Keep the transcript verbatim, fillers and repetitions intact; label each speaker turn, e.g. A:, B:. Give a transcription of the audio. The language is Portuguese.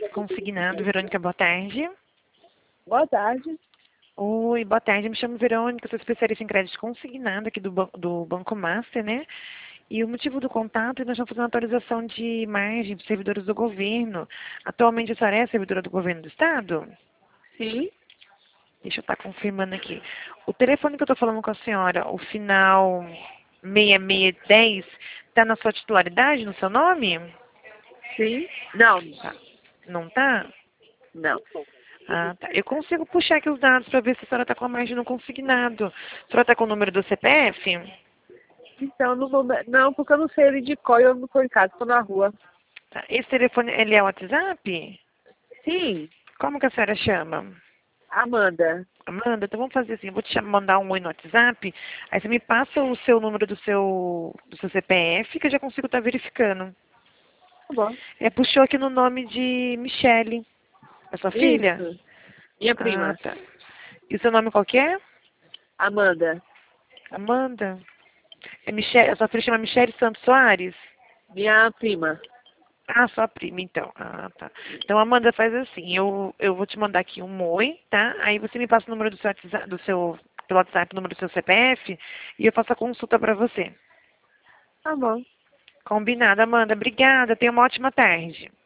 A: Consignado, Verônica, boa tarde.
B: Boa tarde.
A: Oi, boa tarde, me chamo Verônica, sou especialista em crédito consignado aqui do, ban do Banco Master, né? E o motivo do contato é que nós estamos fazendo uma atualização de margem para servidores do governo. Atualmente a senhora é servidora do governo do Estado?
B: Sim.
A: Deixa eu estar confirmando aqui. O telefone que eu estou falando com a senhora, o final seis seis um zero, está na sua titularidade, no seu nome?
B: Sim. Não.
A: Tá. Não está?
B: Não.
A: Ah, tá. Eu consigo puxar aqui os dados para ver se a senhora está com a margem no consignado. A senhora está com o número do C P F?
B: Então, não, vou, não, porque eu não sei ele de cor e eu não estou em casa, estou na rua.
A: Tá. Esse telefone, ele é o WhatsApp?
B: Sim.
A: Como que a senhora chama?
B: Amanda.
A: Amanda, então vamos fazer assim, eu vou te chamar, mandar um oi no WhatsApp, aí você me passa o seu número do seu, do seu C P F, que eu já consigo estar verificando.
B: Tá bom.
A: É, puxou aqui no nome de Michele. É sua filha?
B: Isso. Minha prima.
A: Ah, tá. E o seu nome qual que é?
B: Amanda.
A: Amanda? É Michele, a sua filha chama Michele Santos Soares?
B: Minha prima.
A: Ah, sua prima, então. Ah, tá. Então, Amanda, faz assim, eu, eu vou te mandar aqui um oi, tá? Aí você me passa o número do seu WhatsApp, do seu, pelo WhatsApp, o número do seu C P F, e eu faço a consulta pra você.
B: Tá bom.
A: Combinado, Amanda. Obrigada. Tenha uma ótima tarde.